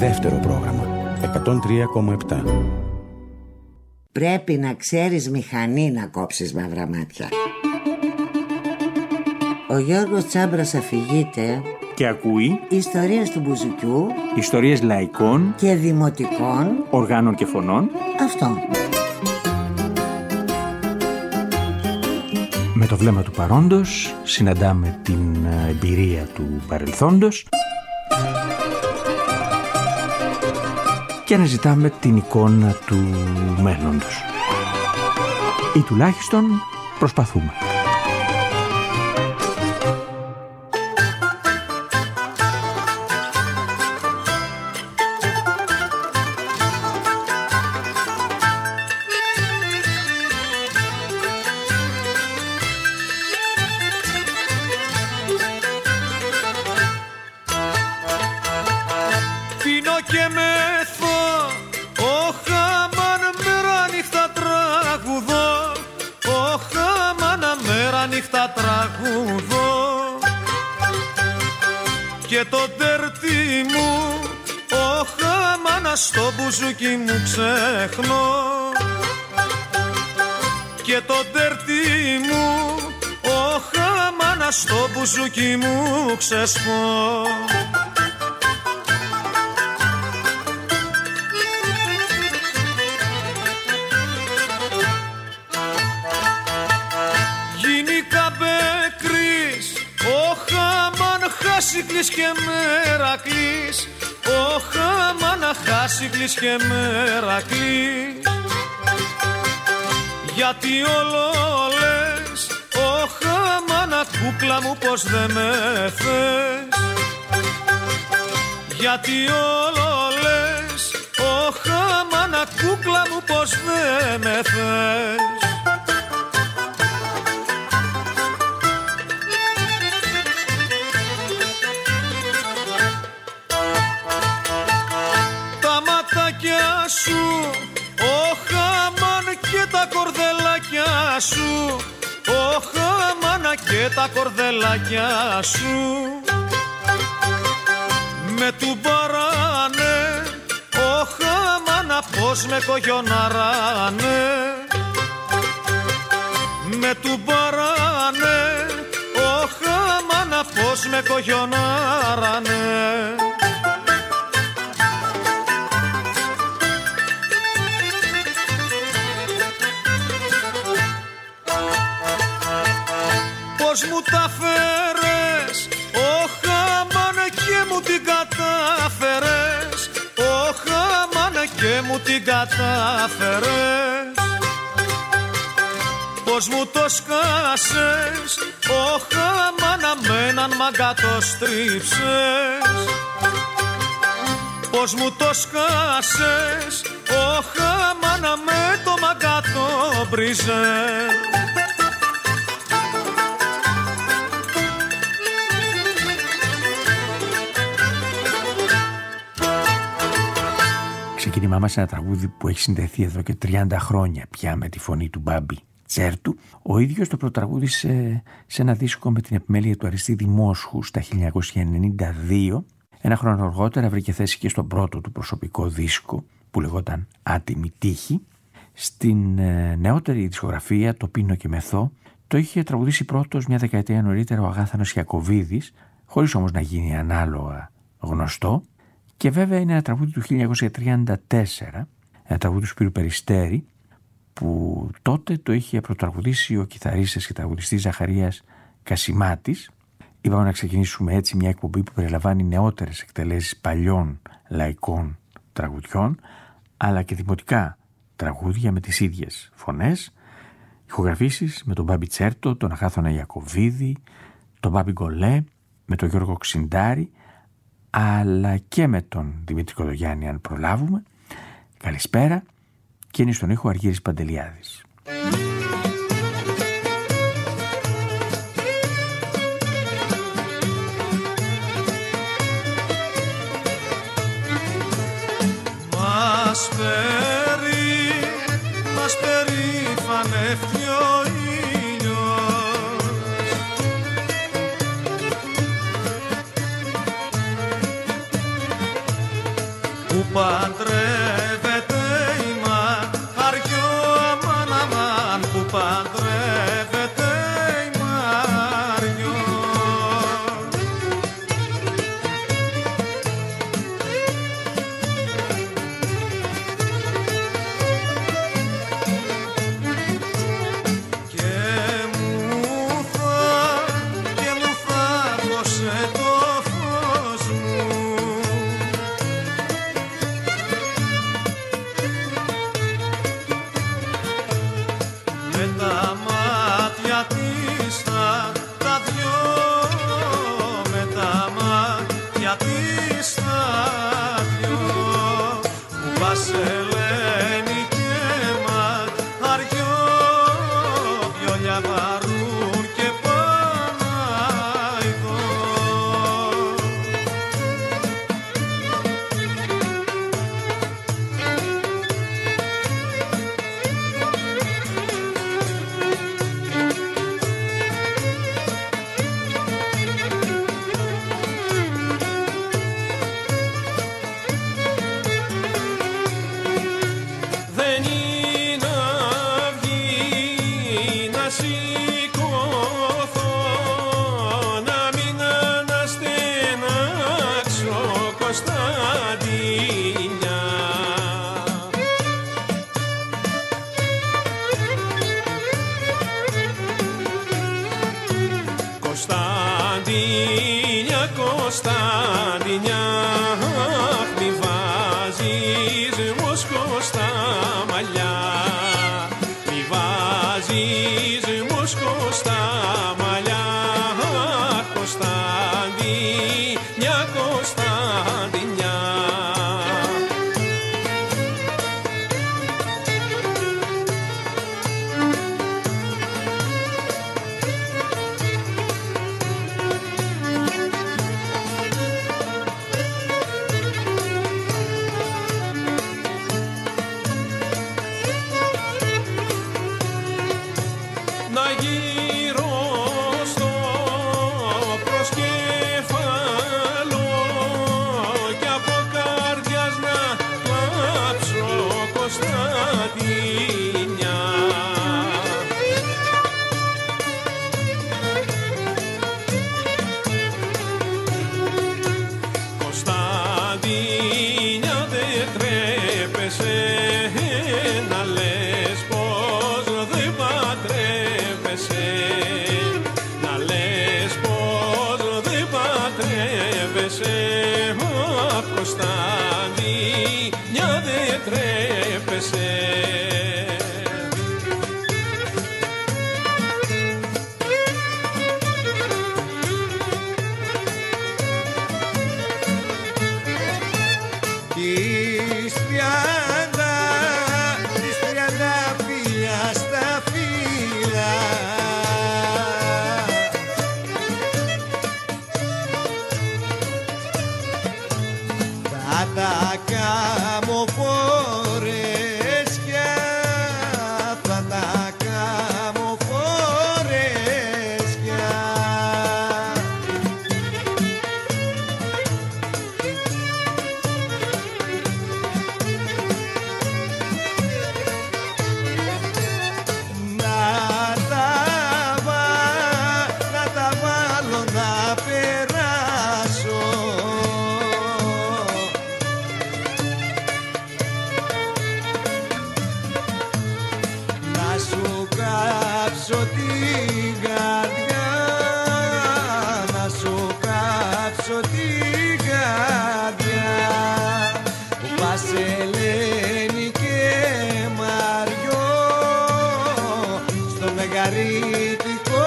Δεύτερο πρόγραμμα 103,7. Πρέπει να ξέρεις μηχανή να κόψεις μαύρα μάτια. Ο Γιώργος Τσάμπρας αφηγείται και ακούει ιστορίες του μπουζουκιού, ιστορίες λαϊκών και δημοτικών οργάνων και φωνών. Αυτό. Με το βλέμμα του παρόντος συναντάμε την εμπειρία του παρελθόντος και αναζητάμε την εικόνα του μέλλοντος. Ή τουλάχιστον προσπαθούμε. Και το τερτί μου, μάνα στο μπουζούκι μου ξέχνω. Και το τερτί μου, μάνα στο μπουζούκι μου ξεσπώ. Χάσικλης και Μερακλής, μάνα Χάσικλης και Μερακλής. Γιατί όλο λες, μάνα κούκλα μου πως δεν με θες. Γιατί όλο λες, μάνα κούκλα μου πως δεν με θες. Σου, μάνα και τα κορδελάκια σου, μάνα και τα κορδελάκια σου. Με του παράνε, μάνα πως με κογιοναράνε. Με του παράνε, μάνα πως με κογιοναράνε. Πώς μου τα φέρες, μάνα και μου την κατάφερες. Μάνα και μου την κατάφερες. Πώς μου το σκάσες, μάνα με έναν μάγκα το στρίψες. Πώς μου το σκάσες, μάνα με το μάγκα το μπρίζες. Ξεκίνημά μας ένα τραγούδι που έχει συνδεθεί εδώ και 30 χρόνια πια με τη φωνή του Μπάμπη Τσέρτου. Ο ίδιος το πρωταγούδισε σε ένα δίσκο με την επιμέλεια του Αριστίδη Μόσχου στα 1992. Ένα χρόνο αργότερα βρήκε θέση και στον πρώτο του προσωπικό δίσκο που λεγόταν Άτιμη Τύχη. Στην νεότερη δισκογραφία, το Πίνο και Μεθό, το είχε τραγουδήσει πρώτος μια δεκαετία νωρίτερα ο Αγάθανος Ιακωβίδης, χωρίς όμως να γίνει ανάλογα γνωστό. Και βέβαια είναι ένα τραγούδι του 1934, ένα τραγούδι του Σπύρου Περιστέρη, που τότε το είχε προτραγουδήσει ο κιθαρίστας και τραγουδιστής Ζαχαρίας Κασιμάτης. Είπαμε να ξεκινήσουμε έτσι μια εκπομπή που περιλαμβάνει νεότερες εκτελέσεις παλιών λαϊκών τραγουδιών, αλλά και δημοτικά τραγούδια με τις ίδιες φωνές, ηχογραφήσεις με τον Μπάμπη Τσέρτο, τον Αγάθωνα Ιακωβίδη, τον Μπάμπη Γκολέ, με τον Γιώργο Ξιντάρη, αλλά και με τον Δημήτρη Κοδογιάννη αν προλάβουμε. Καλησπέρα, και είναι στον ήχο Αργύρης Παντελιάδης. Μας περήφανεύει ο ήλιος, παντρεύεται η Μαριό, αμάν αμάν που παντρεύεται η Μαριό. Ελένη και Μαριό, βιολιά βαρούν και Παναϊδό. Κωνσταντινιά, μη βάζεις μόσκο στα μαλλιά, μη βάζεις μόσκο στα μαλλιά, Κωνσταντινιά, Κωνσταντινιά. Να γύρω στο προσκέφαλο κι από καρδιάς να κλάψω, Κωνσταντινιά. Κωνσταντινιά, δεν τρέπεσαι να λες πως δεν παντρεύεσαι, να λες πως δεν παντρεύεσαι, Κωνσταντινιά, δεν τρέπεσαι. Τις 30 φιλιά στα φύλλα, θα τα κάμω φορέσκια, θα τα κάμω φορέσκια. Να τα βάλω να περάσω, να σου κάψω την καρδιά, να σου κάψω την καρδιά, που πας Ελένη και Μαριό στο μεγαρίτικο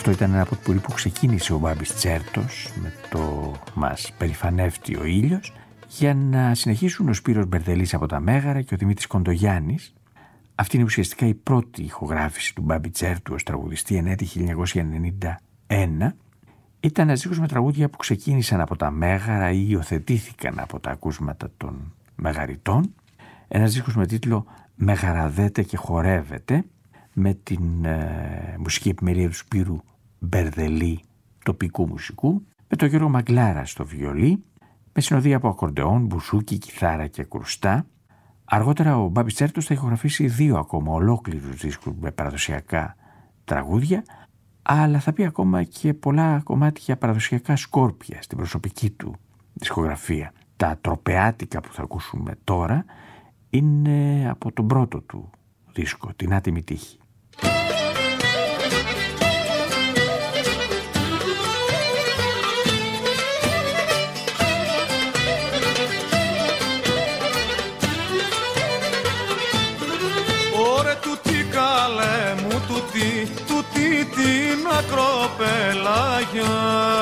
Αυτό ήταν ένα ποτπουρί που ξεκίνησε ο Μπάμπης Τσέρτος με το «Μας περηφανεύτει ο ήλιος», για να συνεχίσουν ο Σπύρος Μπερδελής από τα Μέγαρα και ο Δημήτρης Κοντογιάννης. Αυτή είναι ουσιαστικά η πρώτη ηχογράφηση του Μπάμπη Τσέρτου ως τραγουδιστή εν έτη 1991. Ήταν ένας δίσκος με τραγούδια που ξεκίνησαν από τα Μέγαρα ή υιοθετήθηκαν από τα ακούσματα των μεγαριτών. Ένας δίσκος με τίτλο «Μεγαραδέτε και χορεύετε», με την μουσική επιμέλεια του Σπύρου Μπερδελή, τοπικού μουσικού, με τον Γιώργο Μαγκλάρα στο βιολί, με συνοδεία από ακορντεόν, μπουσούκι, κιθάρα και κρουστά. Αργότερα ο Μπάμπης Τσέρτος θα ηχογραφήσει 2 ακόμα ολόκληρους δίσκους με παραδοσιακά τραγούδια, αλλά θα πει ακόμα και πολλά κομμάτια παραδοσιακά σκόρπια στην προσωπική του δισκογραφία. Τα τροπεάτικα που θα ακούσουμε τώρα είναι από τον πρώτο του δίσκο, την Άτιμη Τύχη. Τούτη την ακροπελάγια,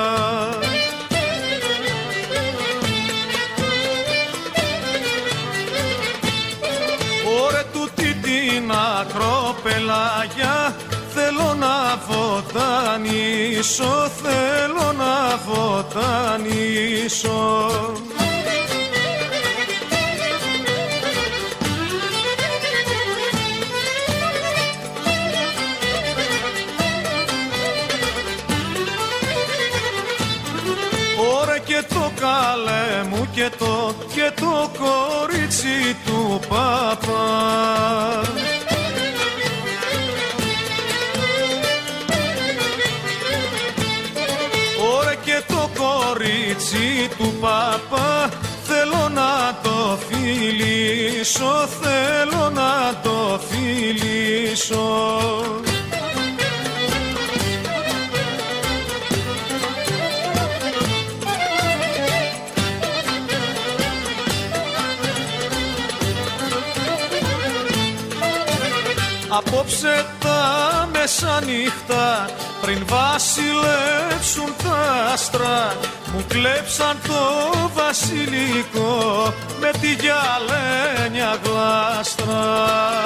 ωρε τούτη την ακροπελάγια, θέλω να βοτανίσω, θέλω να βοτανίσω. Και το καλέ μου και το κορίτσι του παπά, ωραία και το κορίτσι του παπά, θέλω να το φιλήσω, θέλω να το φιλήσω. Απόψε τα μεσανύχτα, πριν βασιλέψουν τα άστρα, μου κλέψαν το βασιλικό με τη γυαλένια γλάστρα.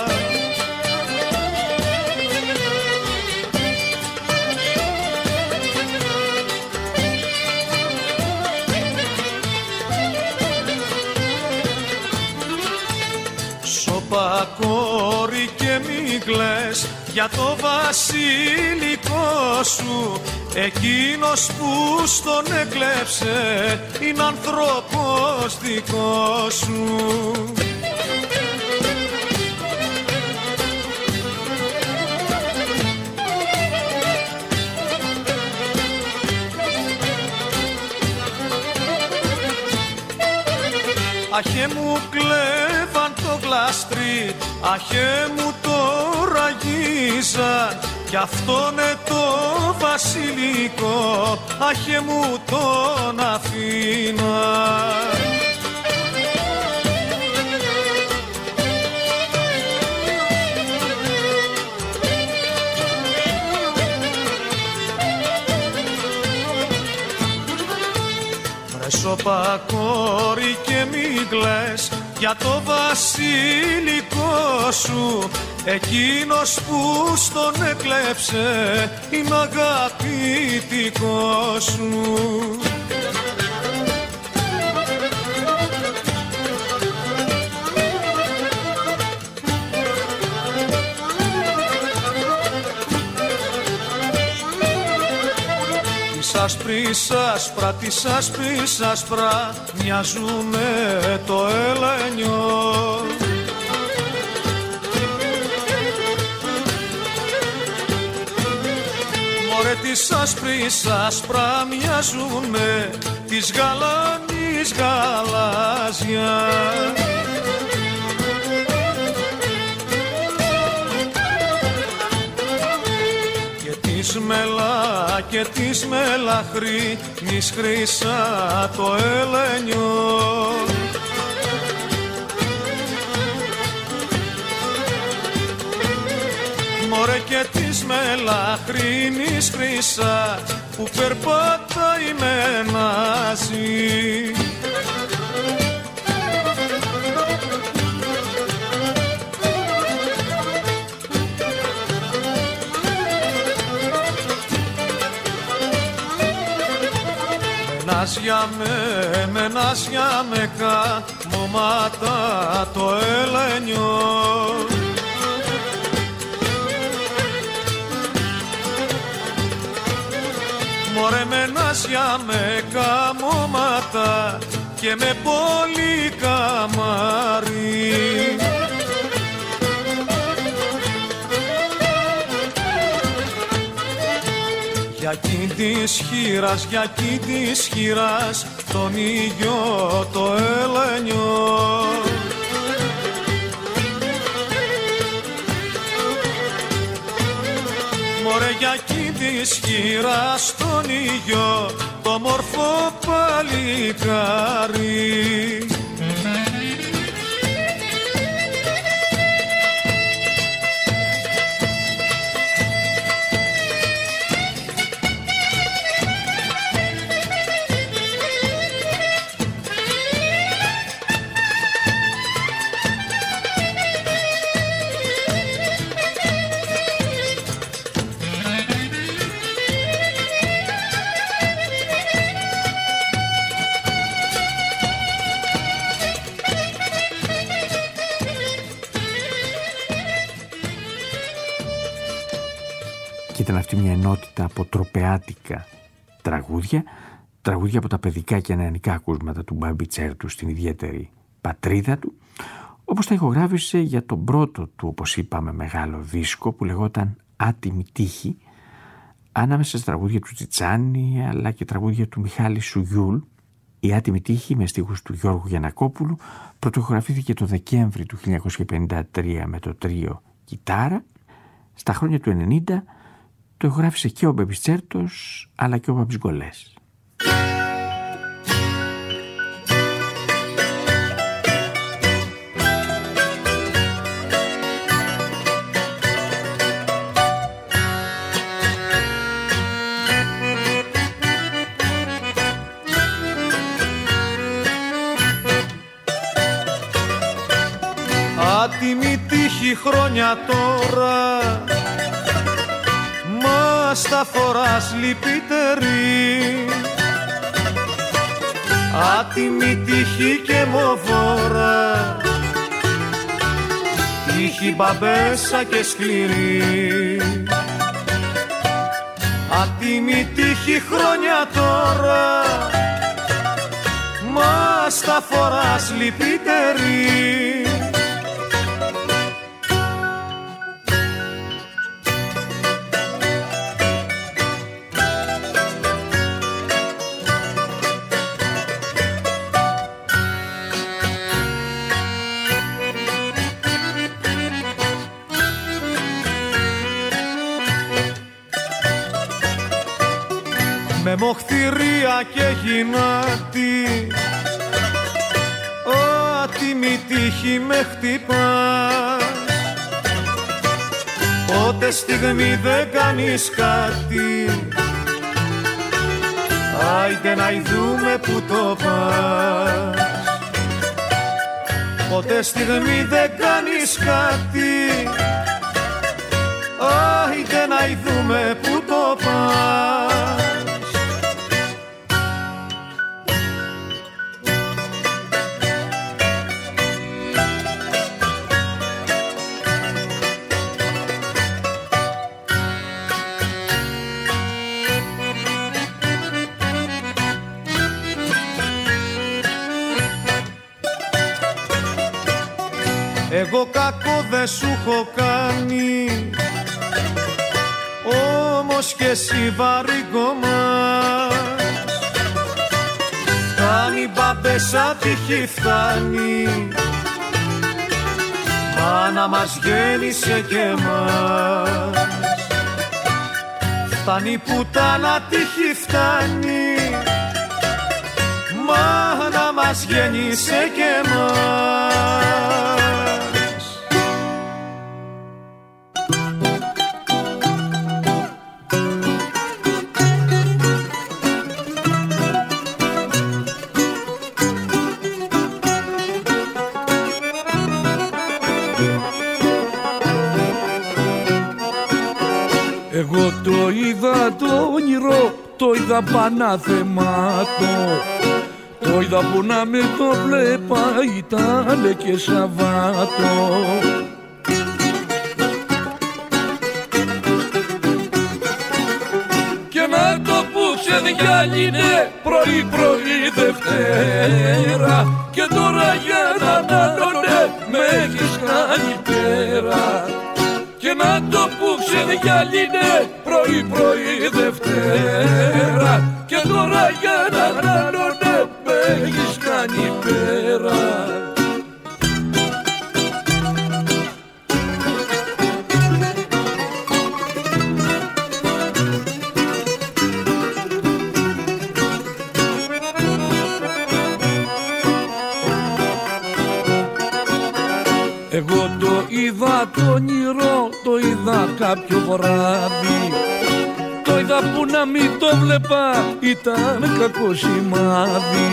Σώπα κόρη και μη κλαις για το βασιλικό σου, εκείνος που στον έκλεψε είναι άνθρωπος δικός σου. Αχέ μου κλέβαν το γλάστρι, αχέ μου το ραγίζαν, κι αυτόνε το βασιλικό, αχέ μου τον αφήναν. Σώπα κόρη και μη κλαις για το βασιλικό σου, εκείνος που στον έκλεψε είναι αγαπητικός σου. Τις άσπρης άσπρα μοιάζουνε το ελένιο. Μωρέ τις άσπρης άσπρα μοιάζουνε της γαλανής γαλάζια. Μελά και της μελαχρίνης χρυσά το ελένιο. μωρέ και της μελαχρίνης χρυσά που περπατάει με ναζί. Μενάσια με καμώματα το Ελένιο. Μωρέ μενάσια με καμώματα και με πολύ καμάρι. Για κι της χείρας, τον ήλιο το Ελένιο. Μωρέ για κι της χείρας, τον ήλιο, το μορφό παλικάρι. Και ήταν αυτή μια ενότητα από τροπεάτικα τραγούδια από τα παιδικά και νεανικά ακούσματα του Μπάμπη Τσέρτου στην ιδιαίτερη πατρίδα του, όπως τα ηχογράφησε για τον πρώτο του, όπως είπαμε, μεγάλο δίσκο που λεγόταν «Άτιμη τύχη», ανάμεσα στα τραγούδια του Τσιτσάνη αλλά και τραγούδια του Μιχάλη Σουγιούλ. Η «Άτιμη τύχη» με στίχους του Γιώργου Γιαννακόπουλου πρωτοηχογραφήθηκε το Δεκέμβρη του 1953 με το τρίο Κιτάρα. Στα χρόνια του 90 το ηχογράφησε και ο Μπάμπης Τσέρτος αλλά και ο Μπάμπης Γκολές. Άτιμη τύχη χρόνια τώρα μας τα φοράς λυπητερή. Άτιμη τύχη και μοβόρα, τύχη μπαμπέσα και σκληρή. Άτιμη τύχη χρόνια τώρα μας τα φοράς λυπητερή. Με μοχθηρία και γυνάτη, άτιμη τύχη με χτυπάς. Πότε στιγμή δεν κάνεις κάτι, άιντε να ειδούμε που το πας. Πότε στιγμή δεν κάνεις κάτι, άιντε να ειδούμε που το πας. Εγώ κακό δεν σου έχω κάνει, όμως και εσύ βαρύγωμας. Φτάνει μπαμπέσα τύχη φτάνει, μάνα μας γέννησε και εμάς. Φτάνει πουτάνα τύχη φτάνει, μάνα μας γέννησε και εμάς. Εγώ το είδα το όνειρο, το είδα πανάθεμάτο. Το είδα που να με το βλέπα, ήτανε και Σαββάτο. Και να το που ξεδιάλυνε πρωί-πρωί Δευτέρα. Και τώρα για να ανάλωνε με έχεις κάνει πέρα. Και να το που ξεδιάλυνε πρωί-πρωί Δευτέρα. Και τώρα για να ανάλωνε με έχεις κάνει πέρα. Εγώ το είδα το όνειρο, το είδα κάποιο βράδυ. Το είδα που να μην το βλέπα, ήταν κακό σημάδι.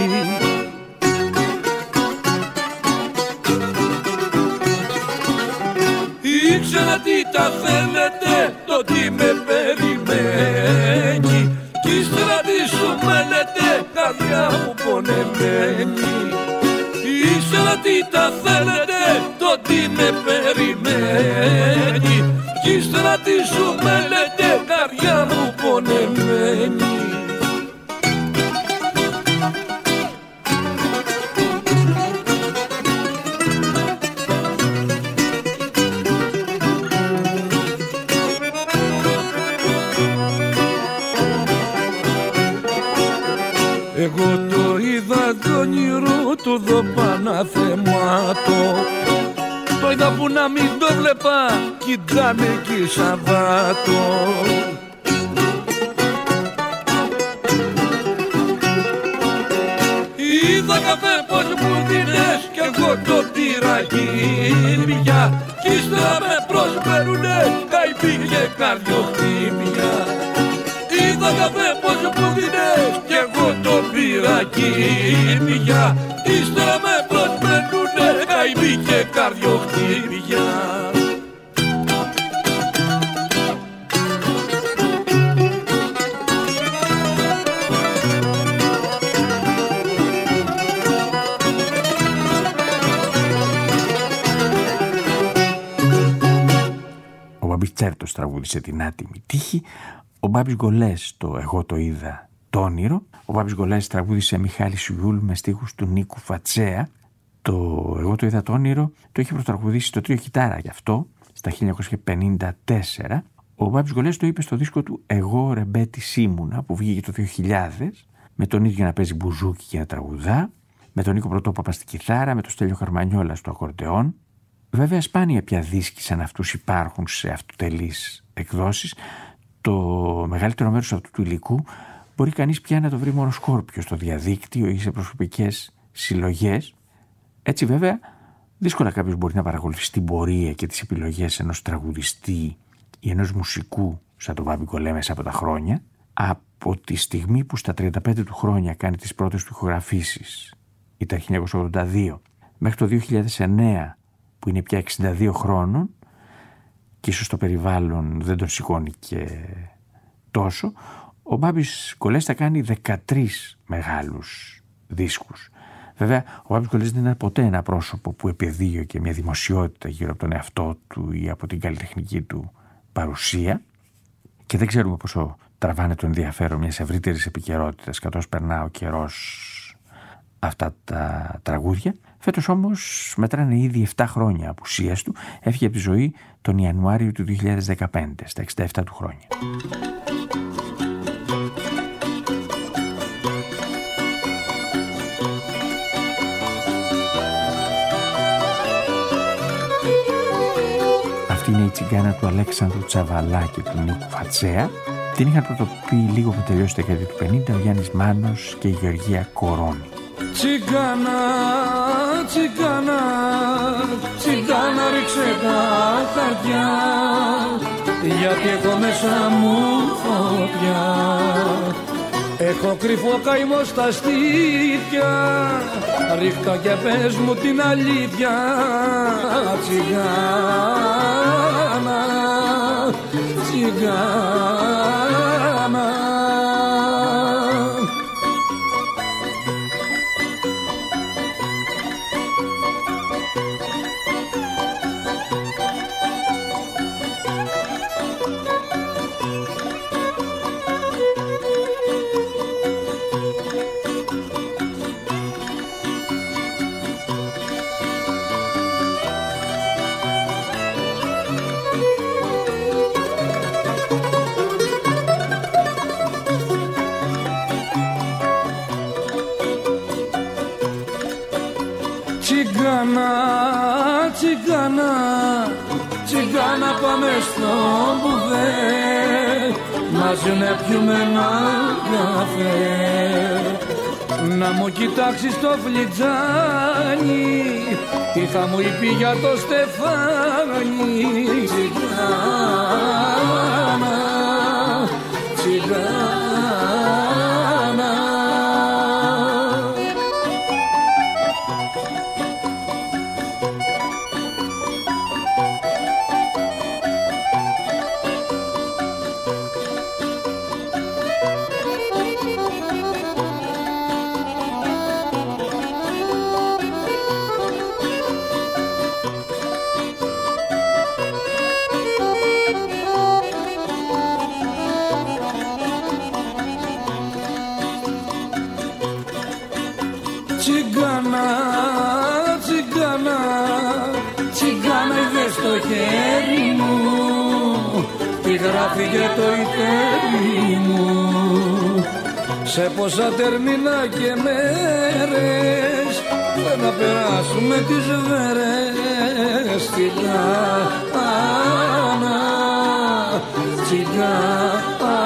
Ήξερα τι τα θέλετε, το τι με περιμένει. Κι ύστερα τι σου μένετε, καρδιά μου πονεμένη. Ήξερα τι τα θέλετε, το τι με περιμένει. Κι ύστερα τι σου μένετε, καρδιά μου πονεμένη. Εγώ το είδα το όνειρο, το δω πανάθεμάτο. Το είδα που να μην το βλέπα, κι ήτανε και Σαββάτο. Είδα καφέ πως μου δίνες κι εγώ το πήρα κύρια. Κι ύστερα με προσφέρουνε καηπή και καρδιοχτύπια. Είδα καφέ πως μου δίνες κι εγώ το πήρα κύρια. Ύστερα με προσφέρουνε καηπή και καρδιοχτύπια. Ο Μπάμπης Τσέρτος τραγούδισε την Άτιμη Τύχη. Ο Μπάμπης Γκολές το «Εγώ το είδα το όνειρο». Ο Μπάμπης Γκολές τραγούδισε Μιχάλη Σιουλ με στίχους του Νίκου Φατσέα. Το «Εγώ το είδα το όνειρο» το είχε προτραγουδήσει το Τρίο Κιτάρα γι' αυτό, στα 1954. Ο Μπάμπης Γκολές το είπε στο δίσκο του «Εγώ Ρεμπέτης ήμουνα» που βγήκε το 2000, με τον ίδιο να παίζει μπουζούκι και να τραγουδά, με τον Νίκο Πρωτόπαπα στη κιθάρα, με τον Στέλιο Χαρμανιόλα στο ακορντεόν. Βέβαια σπάνια πια δίσκοι σαν αυτούς υπάρχουν σε αυτοτελείς εκδόσεις. Το μεγαλύτερο μέρος αυτού του υλικού μπορεί κανείς πια να το βρει μόνο σκόρπιο στο διαδίκτυο ή σε προσωπικές συλλογές. Έτσι βέβαια δύσκολα κάποιος μπορεί να παρακολουθήσει την πορεία και τις επιλογές ενός τραγουδιστή ή ενός μουσικού σαν τον Μπάμπη Γκολέ μέσα από τα χρόνια. Από τη στιγμή που στα 35 του χρόνια κάνει τις πρώτες του ηχογραφήσεις ή τα 1982 μέχρι το 2009 που είναι πια 62 χρόνων και ίσως το περιβάλλον δεν τον σηκώνει και τόσο, ο Μπάμπης Γκολές θα κάνει 13 μεγάλους δίσκους. Βέβαια, ο Μπάμπης Γκολές δεν είναι ποτέ ένα πρόσωπο που επαιδείωκε μια δημοσιότητα γύρω από τον εαυτό του ή από την καλλιτεχνική του παρουσία και δεν ξέρουμε πόσο τραβάνε το ενδιαφέρον μιας ευρύτερης επικαιρότητας καθώς περνά ο καιρός αυτά τα τραγούδια. Φέτος όμως μετράνε ήδη 7 χρόνια απουσίας του. Έφυγε από τη ζωή τον Ιανουάριο του 2015, στα 67 του χρόνια. Αυτή είναι η τσιγκάνα του Αλέξανδρου Τσαβαλά και του Νίκου Φατσέα. Την είχαν πρωτοποιήσει λίγο πριν τελειώσει τη δεκαετία του 50 ο Γιάννης Μάνος και η Γεωργία Κορώνη. Τσιγκάνα, τσιγκάνα, τσιγκάνα ρίξε τα χαρτιά, γιατί έχω μέσα μου φωτιά. Έχω κρυφό καημό στα στήθια, ρίχτα και πες μου την αλήθεια. Τσιγκάνα, τσιγκάνα, πάμε στο μπουφέ μαζί να πιούμε ένα καφέ. Να μου κοιτάξεις το φλιτζάνι, τι θα μου είπε για το Στεφάνι. Τσιγκάνα, τσιγκάνα. Τσιγκάνα, τσιγκάνα, τσιγκάνα είδες στο χέρι μου, τι γράφει για το ιτέρι μου. Σε πόσα τερμίνα και μέρες δεν να περάσουμε τις βέρες. Τσιγκάνα, τσιγκάνα,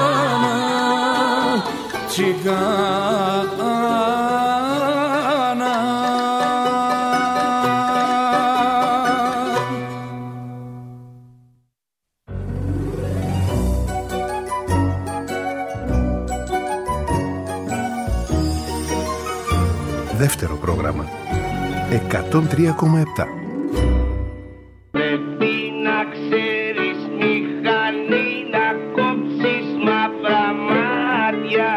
τσιγκάνα. Δεύτερο πρόγραμμα 103,7. Πρέπει να ξέρεις μηχανή να κόψεις μαύρα μάτια.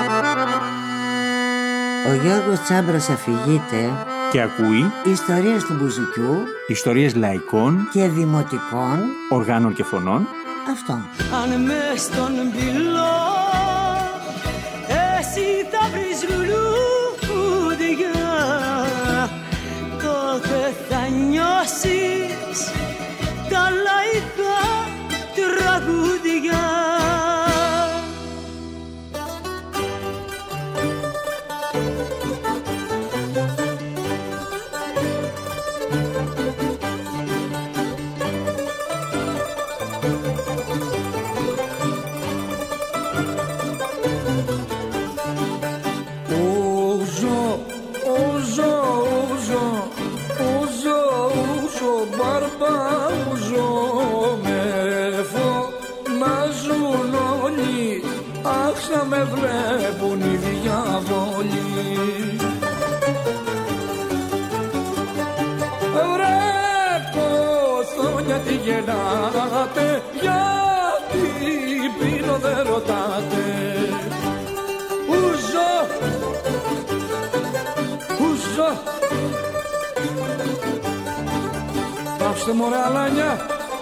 Ο Γιώργος Τσάμπρας αφηγείται Και ακούει ιστορίες του Μπουζουκιού ιστορίες λαϊκών και δημοτικών οργάνων και φωνών. Αυτό. Αν μες στον πυλό εσύ θα βρεις λουλούδια, τότε θα νιώσεις τα λαϊκά τραγούδια. Με βλέπουν οι διάβολοι. Βρε κοθόνια τι γελάτε, γιατί πίνω δεν ρωτάτε. Ουζω, ουζω. Πάψτε μωρέ αλάνια.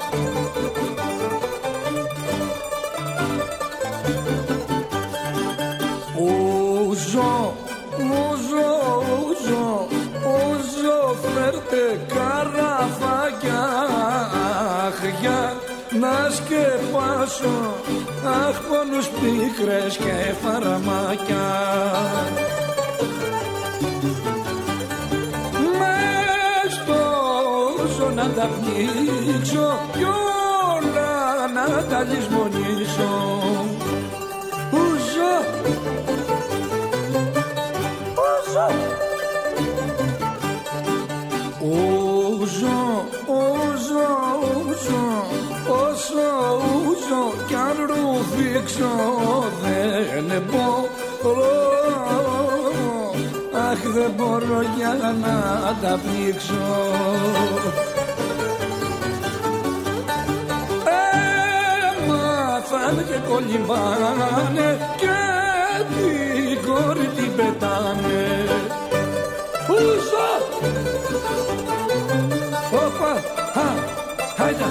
Ούζω, φέρτε καραφάκια, αχ, για να σκεπάσω, αχ, πόνους πίκρες και φαραμάκια. Μες στο ούζο να τα πνίξω κι όλα να τα λησμονήσω. Ούζω, όσο κι αν ρουφήξω δεν μπορώ, αχ δεν μπορώ για να τα πνίξω. Μάθανε και κολυμπάνε και την κόρη την πετάνε. Ούζο! Όπα! Χάιντα!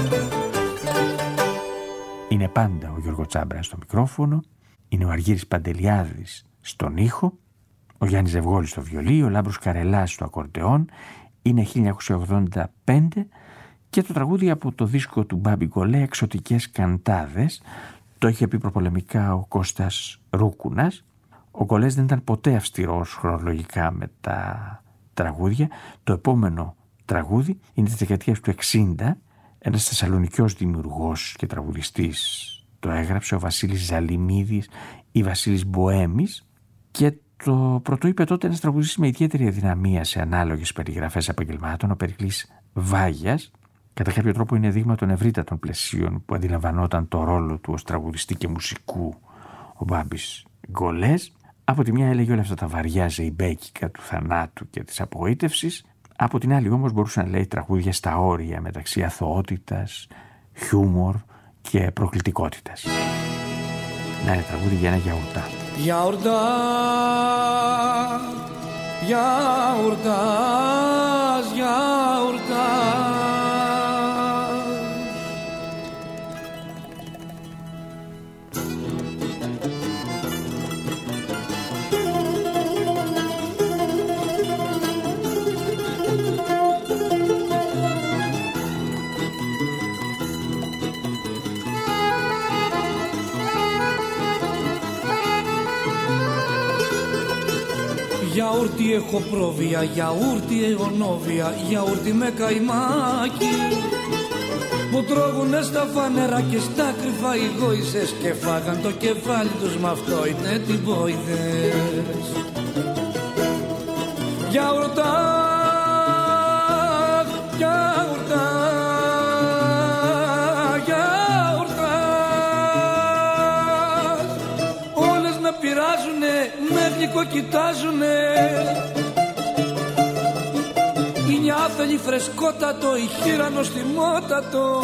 Είναι πάντα ο Γιώργος Τσάμπρας στο μικρόφωνο, είναι ο Αργύρης Παντελιάδης στον ήχο, ο Γιάννης Ζευγόλης στο βιολί, ο Λάμπρος Καρελάς στο ακορντεόν. Είναι 1985 και το τραγούδι από το δίσκο του Μπάμπη Γκολέ, Εξωτικές Καντάδες. Το είχε πει προπολεμικά ο Κώστας Ρούκουνας. Ο Γκολές δεν ήταν ποτέ αυστηρός χρονολογικά με τα τραγούδια. Το επόμενο τραγούδι είναι της δεκαετίας του 60, ένας Θεσσαλονικιός δημιουργός και τραγουδιστής. Το έγραψε ο Βασίλης Ζαλιμίδης ή Βασίλης Μποέμης και το πρωτοείπε τότε ένας τραγουδιστής με ιδιαίτερη αδυναμία σε ανάλογες περιγραφές επαγγελμάτων, ο Περικλής Βάγιας. Κατά κάποιο τρόπο είναι δείγμα των ευρύτατων πλαισίων που αντιλαμβανόταν το ρόλο του ως τραγουδιστή και μουσικού ο Μπάμπης Γκολές. Από τη μια έλεγε όλα αυτά τα βαριά ζεϊμπέκικα του θανάτου και της απογοήτευσης, από την άλλη όμως μπορούσε να λέει τραγούδια στα όρια μεταξύ αθωότητας, χιούμορ και προκλητικότητας. Να είναι τραγούδι για ένα γιαουρτά. Γιαουρτά, γιαουρτάς, γιαουρτάς. Γιαούρτι έχω πρόβια, γιαούρτι έχω νόβια, γιαούρτι με καημάκι. Μου τρώγουνε στα φανερά και στα κρυφά οι γόησες και φάγαν το κεφάλι τους μ' αυτό είναι τυμπόιδες. Γιαουρτά, γιαουρτά, γιαουρτά. Όλες με πειράζουνε, με γλυκό κοιτάζουνε. Η νιάθελη φρεσκότατο, η χείρανος τιμότατο.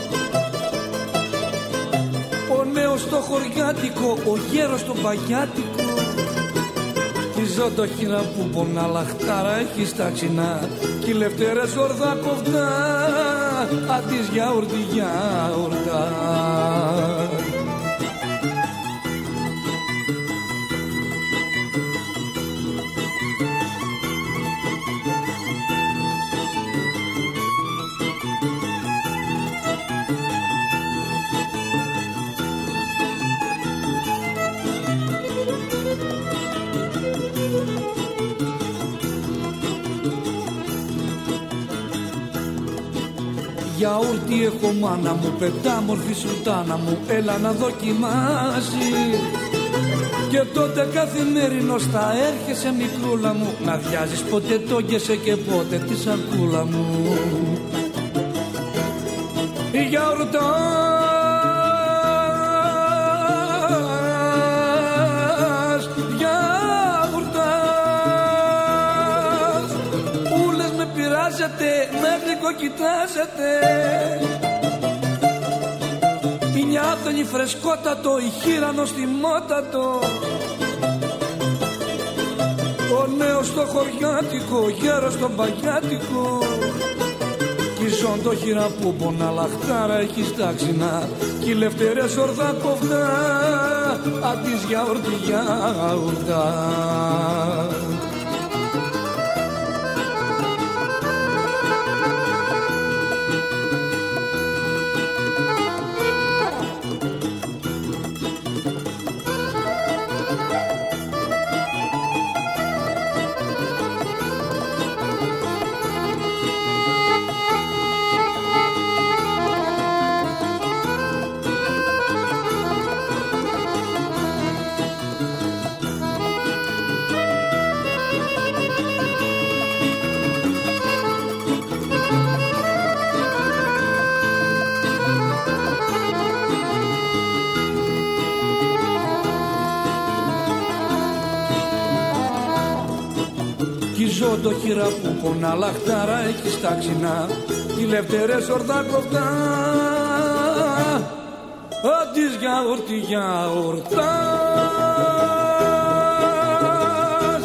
Ο νέος το χωριάτικο, ο γέρος το παγιάτικο. Κι ζω το χείρα που πονά λαχτάρα έχει στα ξινά. Κι λευτερές ορδά κοφτά, αντίς γιαουρτί γιαουρτά. Γιαούρτι έχω μάνα μου, πεντάμορφη σουλτάνα μου, έλα να δοκιμάσεις. Και τότε καθημερινός θα έρχεσαι μικρούλα μου, να διάζεις ποτέ τόγκεσαι και πότε τη σακούλα μου. Γιαουρτάς, γιαουρτάς, ούλες με πειράζετε, με γλυκό κοιτάζετε. Η νιάθελη φρεσκότατο, η χείρανος τιμότατο. Ο νέος το χωριάτικο, ο γέρος το παγιάτικο. Κι ζών το χείρα που πονά λαχτάρα έχει στα ξινά. Κι λευτερές ορδά κοφτά, αντίς γιαουρτί γιαουρτά. Ζω το χείρα που πονά λαχτάρα έχει στα ξινά. Κι λευτερές ορδά κοφτά, αντίς γιαουρτί γιαουρτάς.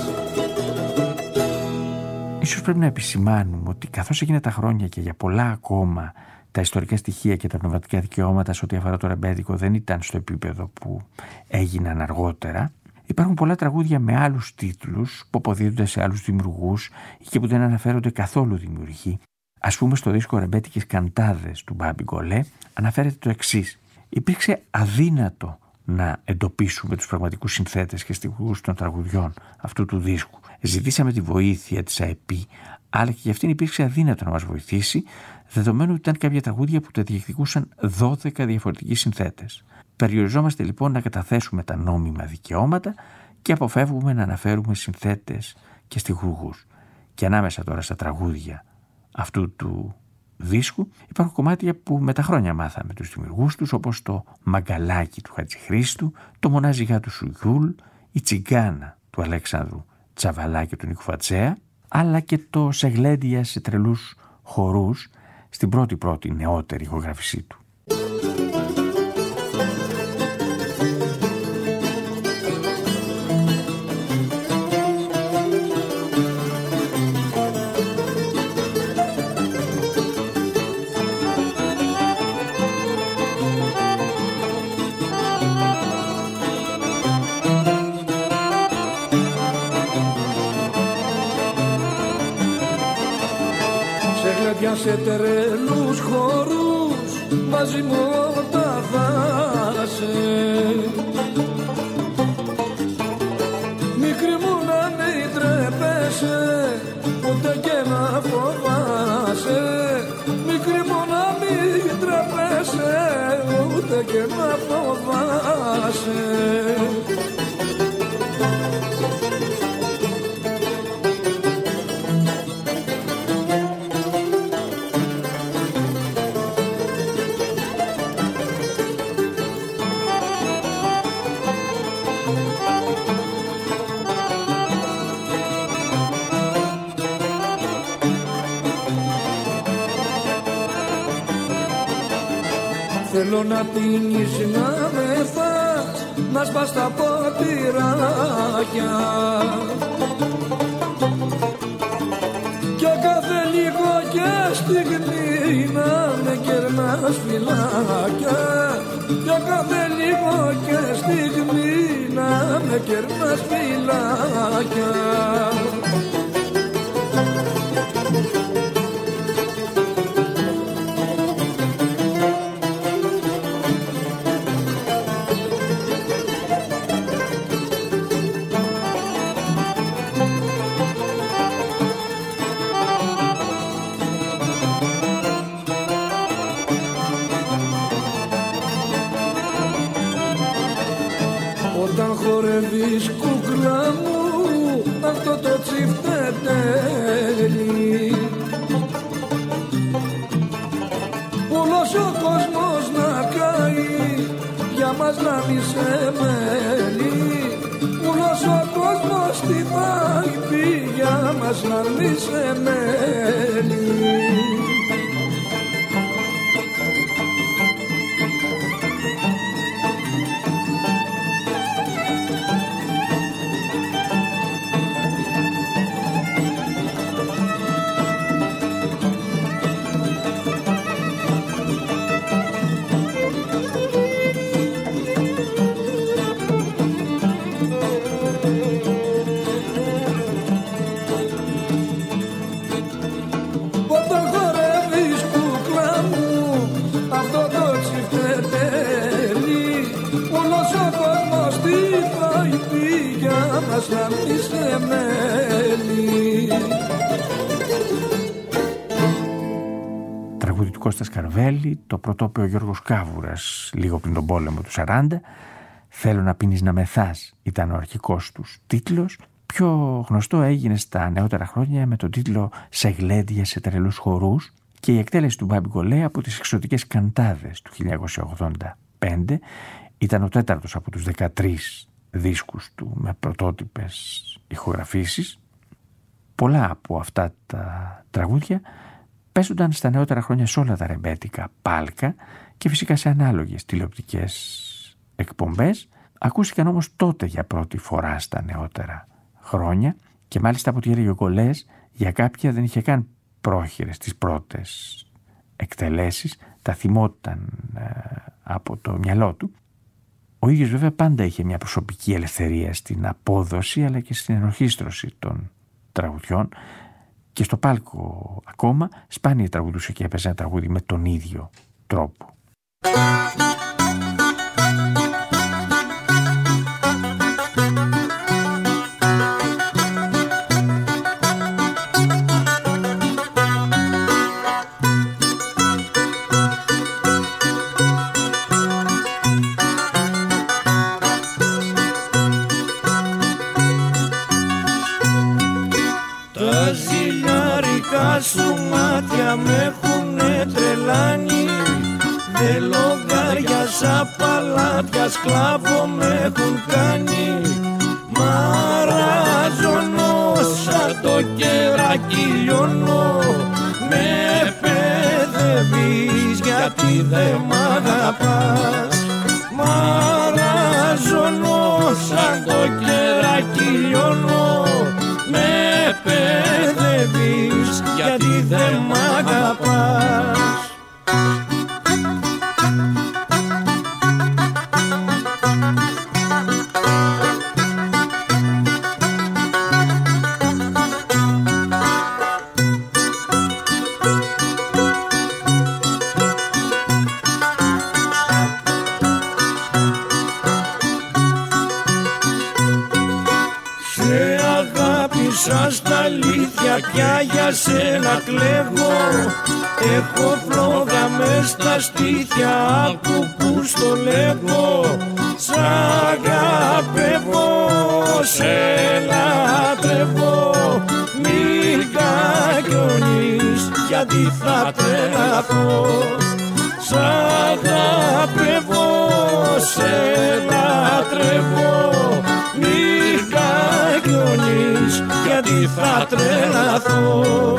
Ίσως πρέπει να επισημάνουμε ότι καθώς έγιναν τα χρόνια και για πολλά ακόμα τα ιστορικά στοιχεία και τα πνευματικά δικαιώματα σε ό,τι αφορά το ρεμπέδικο δεν ήταν στο επίπεδο που έγιναν αργότερα, υπάρχουν πολλά τραγούδια με άλλους τίτλους που αποδίδονται σε άλλους δημιουργούς και που δεν αναφέρονται καθόλου δημιουργοί. Ας πούμε στο δίσκο «Ρεμπέτικες Καντάδες» του Μπάμπη Γκολέ αναφέρεται το εξής. Υπήρξε αδύνατο να εντοπίσουμε τους πραγματικούς συνθέτες και στιχουργούς των τραγουδιών αυτού του δίσκου. Ζητήσαμε τη βοήθεια της ΑΕΠ, αλλά και για αυτήν υπήρξε αδύνατο να μας βοηθήσει, δεδομένου ότι ήταν κάποια τραγούδια που τα διεκδικούσαν 12 διαφορετικοί συνθέτες. Περιοριζόμαστε λοιπόν να καταθέσουμε τα νόμιμα δικαιώματα και αποφεύγουμε να αναφέρουμε συνθέτες και στιχουργούς. Και ανάμεσα τώρα στα τραγούδια αυτού του δίσκου υπάρχουν κομμάτια που με τα χρόνια μάθαμε τους δημιουργούς τους, όπως το Μαγκαλάκι του Χατζηχρήστου, το Μονάζιγά του Σουγιούλ, η Τσιγκάνα του Αλέξανδρου Τσαβαλά και του Νίκου Φατσέα, αλλά και το Σεγλέντια σε τρελούς χορούς στην πρώτη νεότερη ηχογράφησή του. Σε τρελούς χορούς μαζί μου τα θάσε, μικρή μου να μην τρέπεσαι ούτε και να φοβάσαι, μικρή μου να μην τρέπεσαι ούτε και να φοβάσαι. Θέλω να πίνεις, να με φας, να σπάς τα ποτηράκια και κάθε λίγο και στιγμή να με κερνάς φυλάκια, και κάθε λίγο και στιγμή να με κερνάς φυλάκια. Όταν χορεύεις κούκλα μου αυτό το τσιφτετέλι, όλος ο κόσμος να καεί για μας να μη σε μένει, όλος ο κόσμος τι θα πει για μας να μη σε μένει. Τραγούδι του Κώστα Σκαρβέλη, το πρωτόπαιο Γιώργος Κάβουρας λίγο πριν τον πόλεμο του 40. «Θέλω να πίνεις να μεθάς» ήταν ο αρχικός τους τίτλος. Πιο γνωστό έγινε στα νεότερα χρόνια με τον τίτλο «Σεγλέντια σε τρελούς χορούς» και η εκτέλεση του Μπάμπη Γκολέ από τις Εξωτικές Καντάδες του 1985 ήταν ο τέταρτος από τους 13 δίσκους του με πρωτότυπες ηχογραφήσεις. Πολλά από αυτά τα τραγούδια παίζονταν στα νεότερα χρόνια σε όλα τα ρεμπέτικα πάλκα και φυσικά σε ανάλογες τηλεοπτικές εκπομπές. Ακούστηκαν όμως τότε για πρώτη φορά στα νεότερα χρόνια και μάλιστα από ό,τι έλεγε ο Γκολές, για κάποια δεν είχε καν πρόχειρες τις πρώτες εκτελέσεις, τα θυμόταν από το μυαλό του. Ο ίδιος βέβαια πάντα είχε μια προσωπική ελευθερία στην απόδοση αλλά και στην ενορχήστρωση των τραγουδιών και στο πάλκο ακόμα σπάνια τραγουδούσε και έπαιζε ένα τραγούδι με τον ίδιο τρόπο. λογάριασα παλάτια, σκλάβο με έχουν κάνει. Μαραζώνω σαν το κεράκι λιώνω. Με παιδεύεις γιατί δεν μ' αγαπάς. Μαραζώνω σαν το κεράκι λιώνω. Με παιδεύεις γιατί δεν μ' αγαπάς. Στα αλήθεια πια για σένα κλαίγω. Έχω φλόγα μες στα στήθια, άκου που στο λέγω. Σ' αγαπεύω, σε λατρεύω. Μη κακιονείς γιατί θα τρελαθώ. Σ' αγαπεύω, σε λατρεύω. Μη κακιονείς γιατί θα τρελαθώ.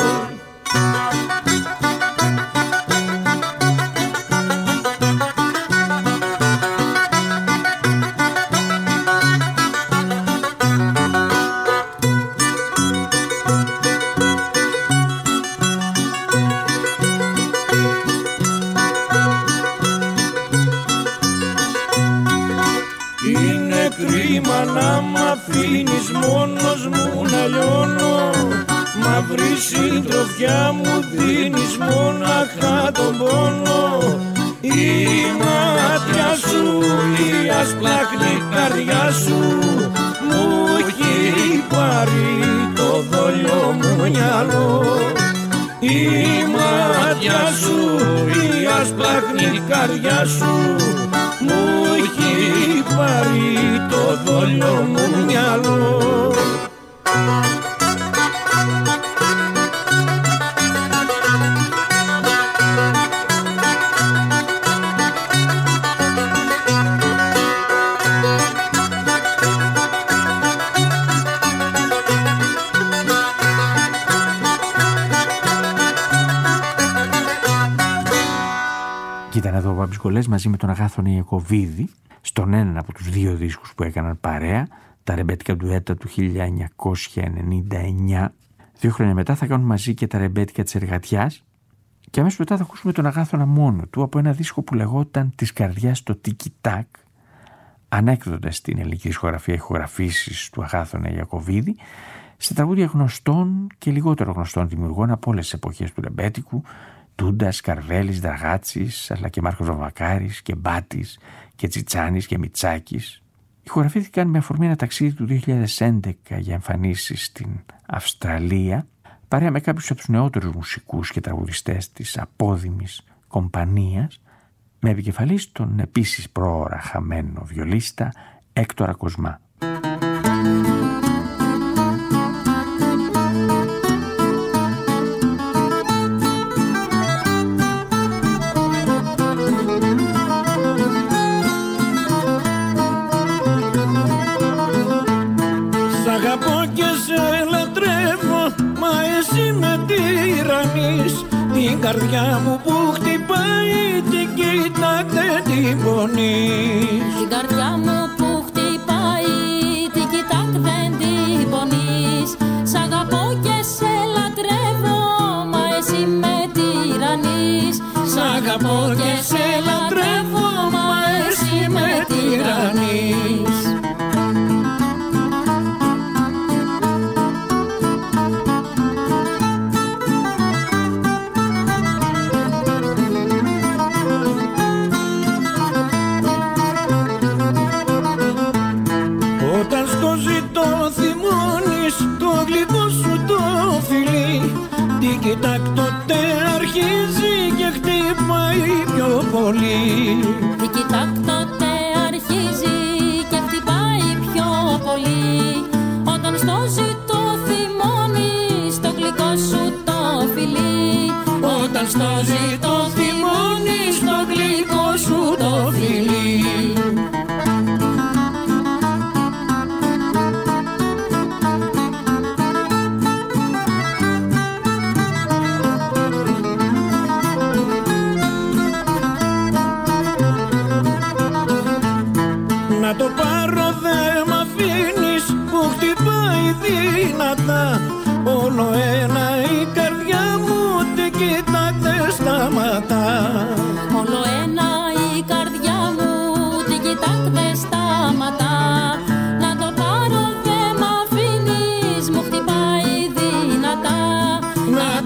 Είναι κρίμα να μ' αφήνεις μόνος μου να λιώνω. Μαύρη συντροφιά μου δίνεις μονάχα τον πόνο. Η μάτια σου, η ασπλάχνη καρδιά σου μου έχει πάρει το δόλιο μου μυαλό. Η μάτια σου, η ασπλάχνη καρδιά σου μου έχει πάρει το δόλιο μου μυαλό. Ήταν εδώ ο Μπάμπης Γκολές μαζί με τον Αγάθωνα Ιακωβίδη στον έναν από τους δύο δίσκους που έκαναν παρέα, τα ρεμπέτικα ντουέτα του 1999. 2 χρόνια μετά θα κάνουν μαζί και τα ρεμπέτικα της Εργατιάς και αμέσως μετά θα ακούσουμε τον Αγάθωνα μόνο του από ένα δίσκο που λεγόταν «Της καρδιάς το τίκι-τάκ», ανέκδοτες στην ελληνική δισκογραφία ηχογραφήσεις του Αγάθωνα Ιακωβίδη, στα τραγούδια γνωστών και λιγότερο γνωστών δημιουργών από όλες τις εποχές του ρεμπέτικου, Τούντας, Καρβέλης, Δραγάτσης, αλλά και Μάρκος Βαμβακάρης και Μπάτης και Τσιτσάνης και Μιτσάκης. Ηχογραφήθηκαν με αφορμή ένα ταξίδι του 2011 για εμφανίσεις στην Αυστραλία, παρέα με κάποιους από τους νεότερους μουσικούς και τραγουδιστές της απόδημης κομπανίας, με επικεφαλής τον επίσης προώρα χαμένο βιολίστα Έκτορα Κοσμά. Την καρδιά μου που χτυπάει την κοίτακ δεν την πονείς. Την καρδιά μου που χτυπάει την κοίτακ δεν την πονείς. Σ' αγαπώ και σε λατρεύω μα εσύ με τυραννείς. Σ' αγαπώ και σε λατρεύω μα εσύ με τυραννείς. Τικ-τακ τότε αρχίζει και χτυπάει πιο πολύ. Τικ-τακ τότε αρχίζει και χτυπάει πιο πολύ. Όταν στο ζητώ θυμώνεις το γλυκό σου το φιλί. Όταν στο ζητώ θυμώνεις το γλυκό σου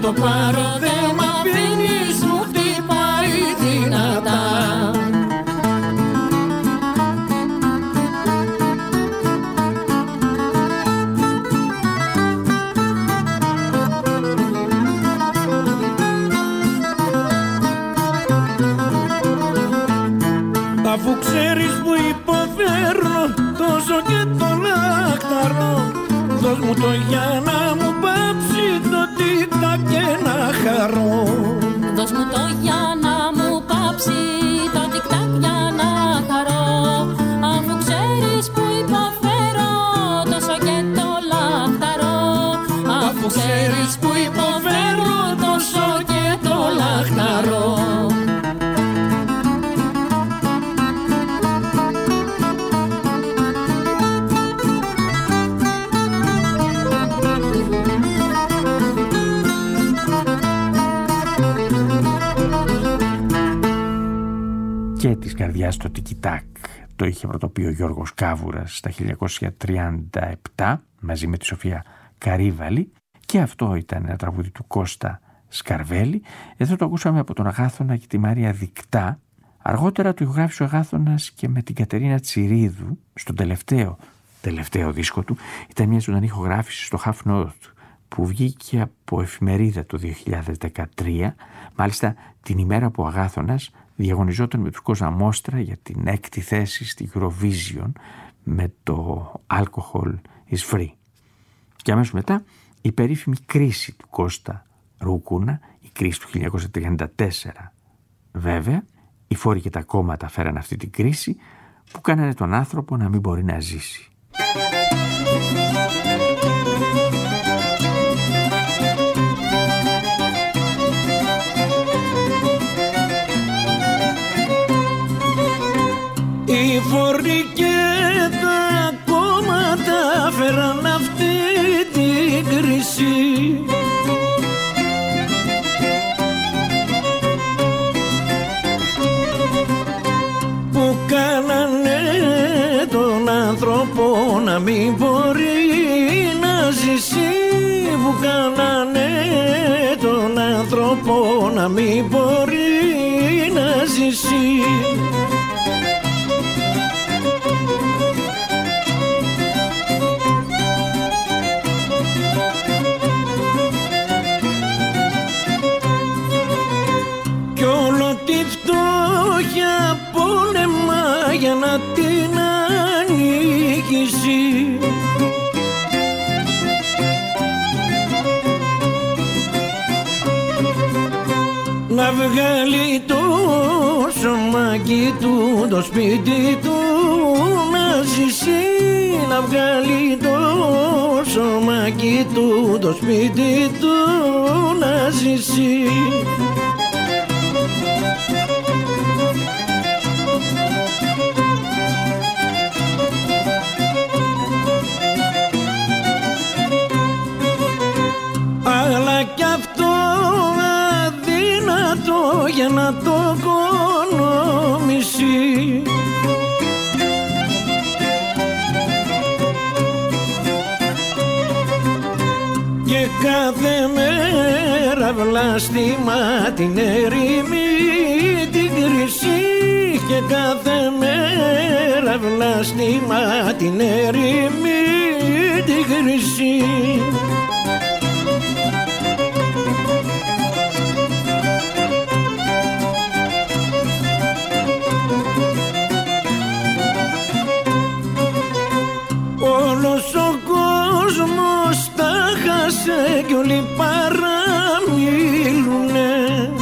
το πάρω δεν μ' αφήνεις, μου χτυπάει δυνατά. Αφού ξέρεις που υποφέρω τόσο και το λαχταρώ, δώσ' μου το για να μου πάψει το τίτα και να χαρώ. Δώσ' μου το για να μου πάψει το τικ-τακ για να χαρώ. Αφού ξέρεις που υποφέρω τόσο και το λαχταρώ. Αφού ξέρεις που υποφέρω τόσο και το λαχταρώ. Και της καρδιάς το τικιτάκ το είχε πρωτοποιεί ο Γιώργος Κάβουρας στα 1937 μαζί με τη Σοφία Καρύβαλη, και αυτό ήταν ένα τραγούδι του Κώστα Σκαρβέλη. Εδώ το ακούσαμε από τον Αγάθωνα και τη Μαρία Δικτά. Αργότερα το ηχογράφησε ο Αγάθωνας και με την Κατερίνα Τσιρίδου στον τελευταίο δίσκο του. Ήταν μια ζωντανή ηχογράφηση στο Half Note που βγήκε από εφημερίδα το 2013, μάλιστα την ημέρα που ο Αγάθωνας διαγωνιζόταν με τους Κόζα Μόστρα για την 6η θέση στη Eurovision με το Alcohol is Free. Και αμέσως μετά η περίφημη κρίση του Κώστα Ρούκουνα, η κρίση του 1934. Βέβαια, οι φόροι και τα κόμματα φέραν αυτή την κρίση που κάνανε τον άνθρωπο να μην μπορεί να ζήσει. Οι φόροι και τα κόμματα φέραν αυτή την κρίση. Που κάνανε τον άνθρωπο να μην μπορεί να ζήσει. Που κάνανε τον άνθρωπο να μην μπορεί να ζήσει. Για να την ανοίγξει. Να βγάλει το σωμάκι του, το σπίτι του να ζήσει. Να βγάλει το σωμάκι του, το σπίτι του να ζήσει. Για να το οικονομήσει. Και κάθε μέρα βλάστημα την ερήμη την κρίση. Και κάθε μέρα βλάστημα την ερήμη την κρίση. Κι όλοι παραμιλουνε.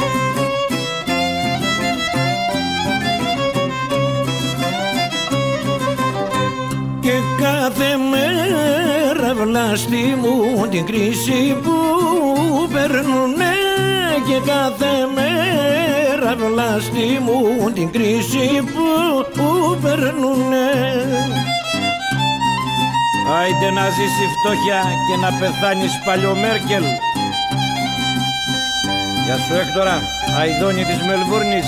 Και κάθε μέρα βλάστη μου την κρίση που περνουνε. Και κάθε μέρα βλάστη μου την κρίση που περνουνε. Άιντε να ζήσει φτώχεια και να πεθάνεις παλιό Μέρκελ. Γεια σου Έκτορα, Αηδόνη της Μελβούρνης.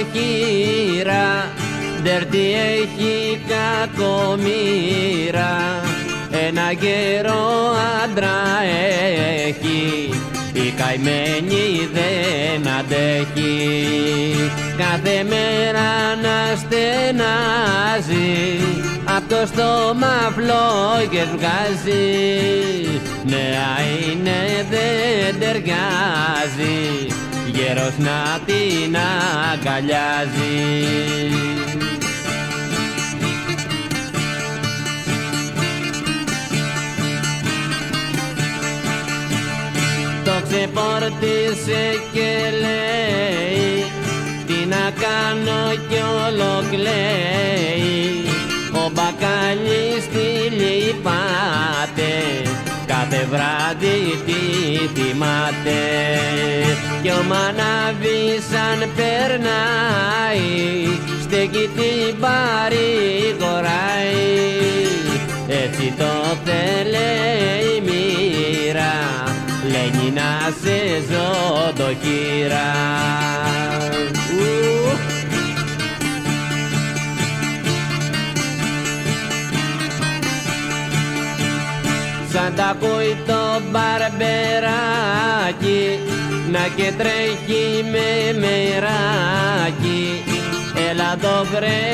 φτωχύρα, ντερτή έχει κακομοίρα, ένα καιρό άντρα έχει, η καημένη δεν αντέχει, κάθε μέρα να στενάζει, απ' το στόμα φλόγες βγάζει, νέα είναι δεν ταιριάζει, γέρος να την αγκαλιάζει. Το ξεπόρτισε και λέει, τι να κάνω κι όλο κλαίει, ο μπακάλις τη λυπάται, κάθε βράδυ τι θυμάται, κι ο μανάβης αν περνάει, στέκει την παρηγοράει, έτσι το θέλε η μοίρα, λένε να σε ζωντοχύρα. Σαν τα ακούει το μπαρμπεράκι, να και τρέχει με μεράκι, έλα το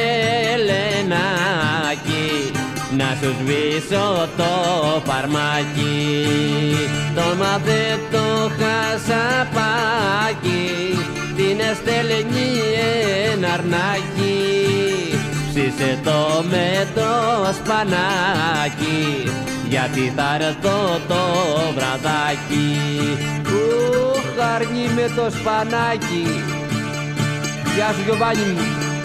βρελενάκι, να σου σβήσω το φαρμάκι. Το μάθε το χασαπάκι, την εστελνή ένα αρνάκι, ψήσε το με το σπανάκι, γιατί θα έρθω το βραδάκι. Χαρνί με το σπανάκι. Γεια σου Γιωβάνι μου.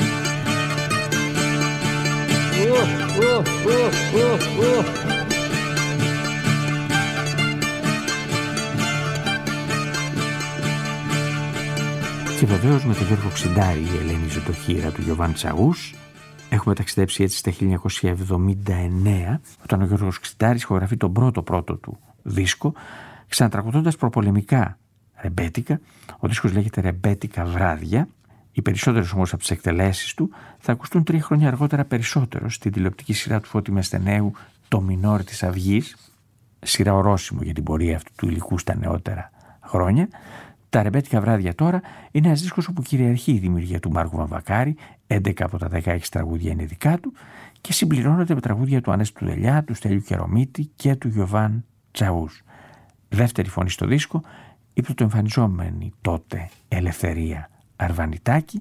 Και βεβαίως με τον Γιώργο Ξιντάρη η Ελένη Ζωντοχύρα του Γιωβάν Τσαούς. Έχουμε ταξιδέψει έτσι στα 1979, όταν ο Γιώργος Ξιντάρης ηχογραφεί τον πρώτο του δίσκο, ξανατρακουδώντας προπολεμικά ρεμπέτικα. Ο δίσκος λέγεται «Ρεμπέτικα βράδια». Οι περισσότερες όμως από τις εκτελέσεις του θα ακουστούν 3 χρόνια αργότερα περισσότερο στην τηλεοπτική σειρά του Φώτη Μεσθεναίου «Το Μινόρ της Αυγής», σειρά ορόσημο για την πορεία αυτού του υλικού στα νεότερα χρόνια. Τα ρεμπέτικα βράδια τώρα είναι ένας δίσκος όπου κυριαρχεί η δημιουργία του Μάρκου Βαμβακάρη, 11 από τα 16 τραγούδια είναι δικά του και συμπληρώνονται με τραγούδια του Ανέστη Τουδελιά, του Στέλιου Κερομίτη και του Γιωβάν Τσαούς. Δεύτερη φωνή στο δίσκο, η πρωτοεμφανιζόμενη τότε Ελευθερία Αρβανιτάκη,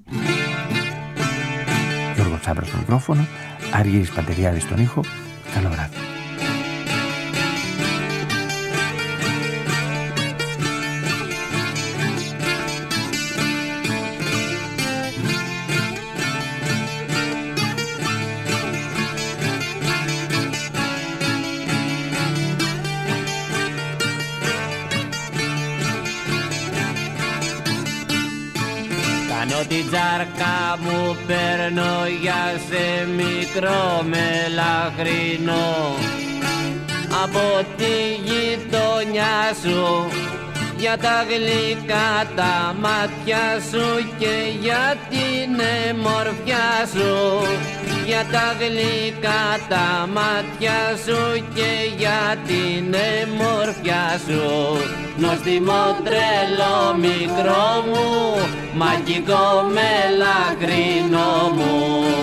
Γιώργο Τσάμπρα στο μικρόφωνο, Αργύρης Παντεριάδης στον ήχο. Καλό βράδυ. Την τσάρκα μου παίρνω για σε μικρό μελαχρινό, από τη γειτονιά σου, για τα γλυκά τα μάτια σου και για την εμορφιά σου, για τα γλυκά τα μάτια σου και για την εμορφιά σου. Νόστιμο τρελό μικρό μου, μαγικό μελαχρινό μου.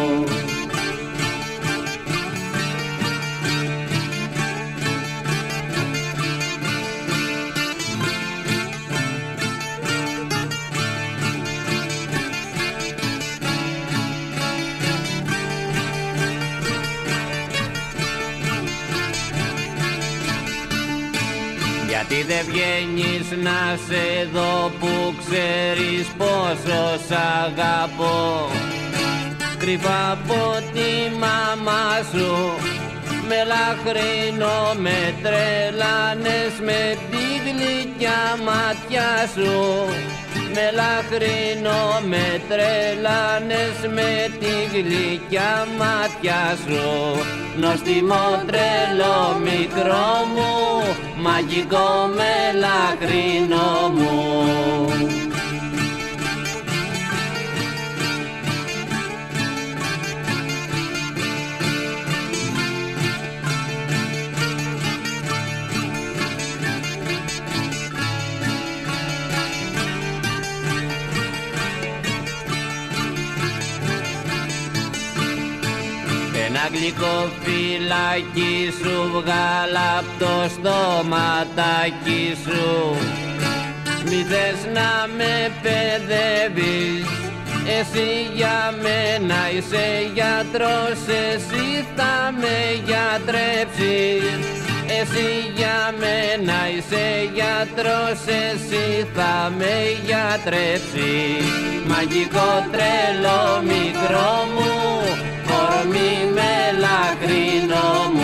Γιατί δεν βγαίνεις να σε δω που ξέρεις πόσο σ' αγαπώ, κρυφά από τη μαμά σου, μελαχρινό με τρελάνες με τη γλυκιά μάτια σου, μελαχρινό με τρελάνες με τη γλυκιά μάτια σου. Νόστιμο τρελό μικρό μου, μαγικό μελαχρινό μου. ένα γλυκό φυλάκι σου βγάλα απ' το στόματάκι σου. Μη θες να με παιδεύεις, εσύ για μένα είσαι γιατρός, εσύ θα με γιατρέψεις. Εσύ για μένα είσαι γιατρός, εσύ θα με γιατρέψεις. Μαγικό τρέλο μικρό μου, κορμί μελαχρινό μου.